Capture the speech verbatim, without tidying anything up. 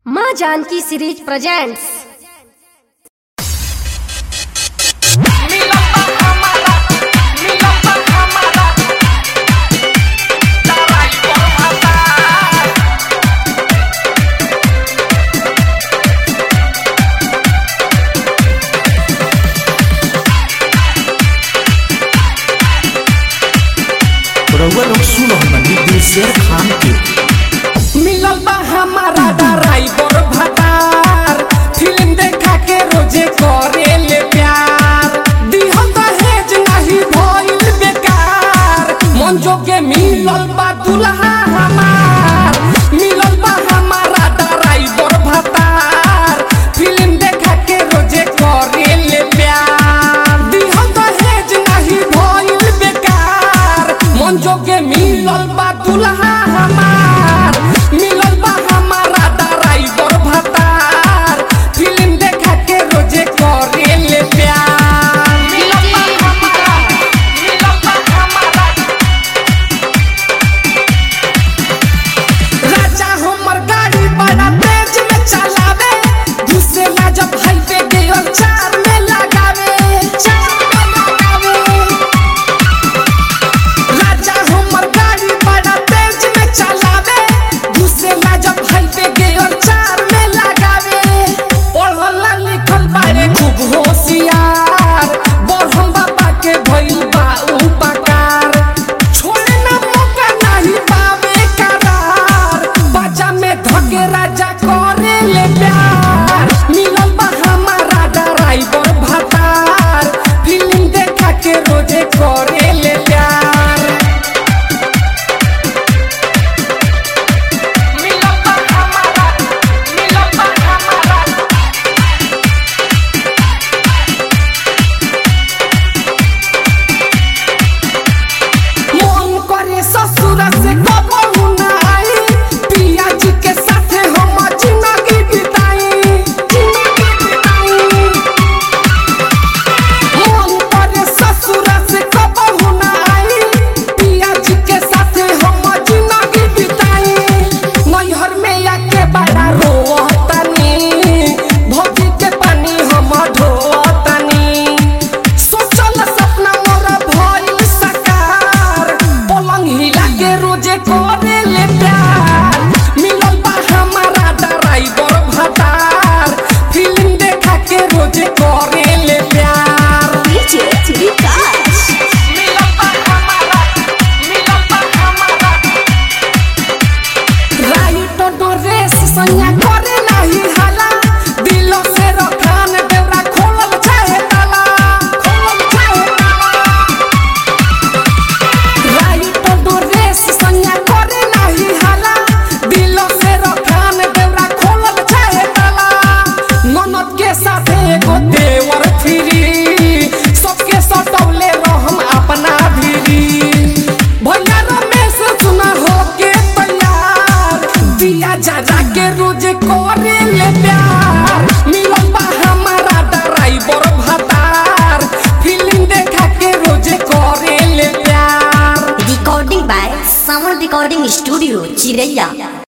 माँ Janaki series presents. रउआ लोग सुनो हमनी दिलशेर खान के मिलल बा हमारा ड्राइवर भतार, फिल्म देखा के रोजे करे ले प्यार। दिहल दहेज नहीं भइल बेकार, मन जोगे मिलल बा दुल्हा हमार। मिलल बा हमारा ड्राइवर भतार, फिल्म देखा के रोजे करे ले प्यार। दिहल दहेज नहीं भइल बेकार, मन जोगे मिलल बा दुल्हा हमार। मिलल बा हमारा ड्राइवर भतार, फिल्म देखा के रोजे करे ले प्यार। मिलल बा हमारा, मिलल बा हमारा। राजा हमर गाड़ी बड़ा तेज में चलावे, घुसेला जब हाईवे गियर चार में लगावे, चार में लगावे। राजा हमर गाड़ी बड़ा तेज में चलावे, घुसेला जब हाईवे गियर चार में लगावे। पढ़ला लिखल बारे खूब होशियार, बरहम बाबा के भइल बा उपकार। छोड़े ना मौका नहीं पावे करार, बाजा में धके राजा करे ले प्यार। मिलल बा हमारा ड्राइवर भतार, फिल्म देखा के रोजे करे ले प्यार। मिलल बा हमारा, मिलल बा हमारा। मन करे ससुर से कबहू ना आई, पिया जी के साथे हम जिंदगी बिताई, जिंदगी बिताई। मन करे ससुर से कबहू ना आई, पिया जी के साथे हम जिंदगी बिताई। नैहर में आके बड़ा रोतनी, भौजी के पानी हम ढोतनी। सोचल सपना मोरा भइल साकार, पलंग हिला के रोजे करे ले प्यार। मिलल बा हमारा ड्राइवर भतार, फिल्म देखा के रोजे करे ले प्यार। डीजे विकास। मिलल बा हमारा, मिलल बा हमारा। राइट ड्रेस सैया करे नाही हाला, दिलो से रखान देवरा खोलल चाहे ताला, खोलल चाहे ताला। राइट ड्रेस सैया करे नाही हाला, दिलो से रखान देवरा खोलल चाहे ताला। ननद के साथे एगो देवर फिरी, सबके सटौले रहम अपना भिरी। भैया रमेश सुना हो के तैयार, दिया जरा के रोजे करे ले प्यार। मिलल बा हमारा ड्राइवर भतार, फिल्म देखा के रोजे करे ले प्यार। Recording by sound recording studio चिरैया।